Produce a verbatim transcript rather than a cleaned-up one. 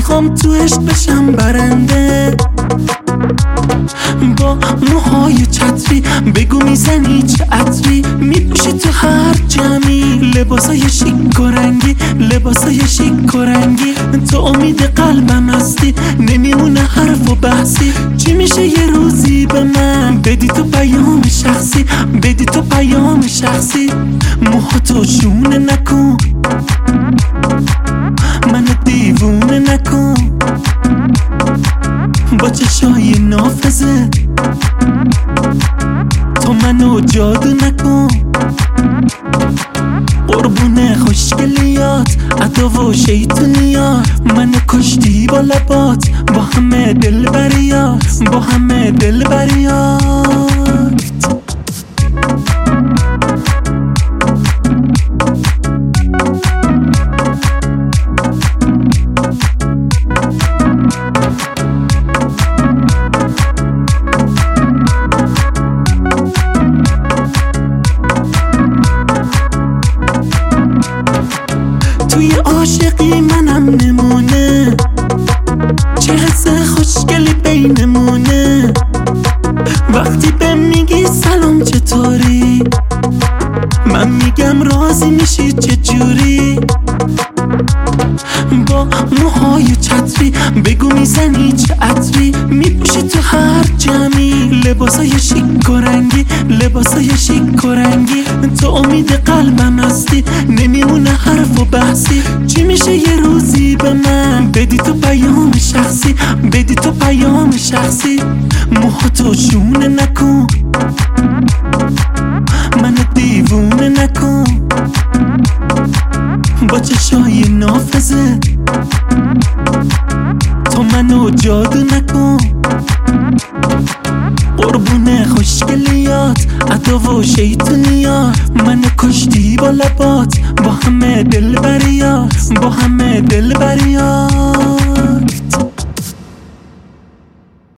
میخوام تو عشق بشم برنده، با موهای چتری بگو میزنی چه عطری، میپوشی تو هر جمعی لباسای شیک و رنگی، لباسای شیک و رنگی. تو امید قلبم هستی، نمیمونه حرف و بحثی. چی میشه یه روزی به من بدی تو پیام شخصی، بدی تو پیام شخصی. موهاتو شونه نکن، منو دیوونه نکن، با چشای نافذه تو منو جادو نکن. قربونه خوشگلیات عطا و شیطونیات، منو کشتی با لبات، با همه دلبریات، با همه دلبریات. توی عاشقی منم نمونه، چه حس خوشگلی بینمونه. وقتی به میگی سلام چطوری، من میگم راضی میشی چجوری. با موهای چتری بگو میزنی چه عطری، میپوشی تو هر جمعی لباسای شیک و رنگی، لباسای شیک و رنگی. تو امید قلبم هستی، نمیمونه حرف و بحثی. چی میشه یه روزی به من بدی تو پیام شخصی، بدی تو پیام شخصی. موهاتو شونه نکن، منو دیوونه نکن، با چشای نافذه تو منو جادو نکن. قربونه خوشگلیات عطا و شیطونیات، منو کشتی با لبات، با همه دلبریات، با همه دلبریات.